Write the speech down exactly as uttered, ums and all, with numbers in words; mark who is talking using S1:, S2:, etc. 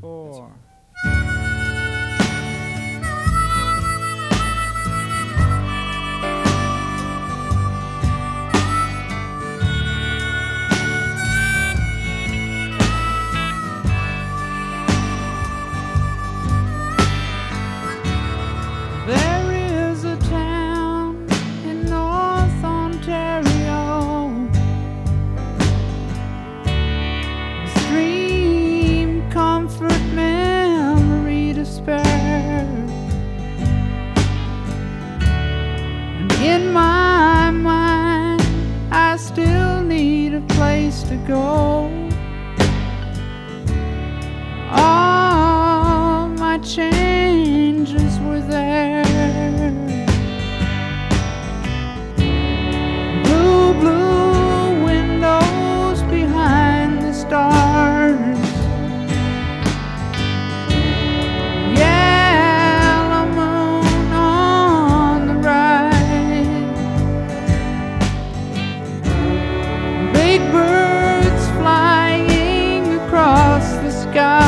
S1: four. There is a town in North Ontario, dream, comfort, memory to spare. And in my mind, I still need a place to go. All my changes were there. Blue, blue windows behind the stars. Yellow moon on the right. Big birds flying across the sky.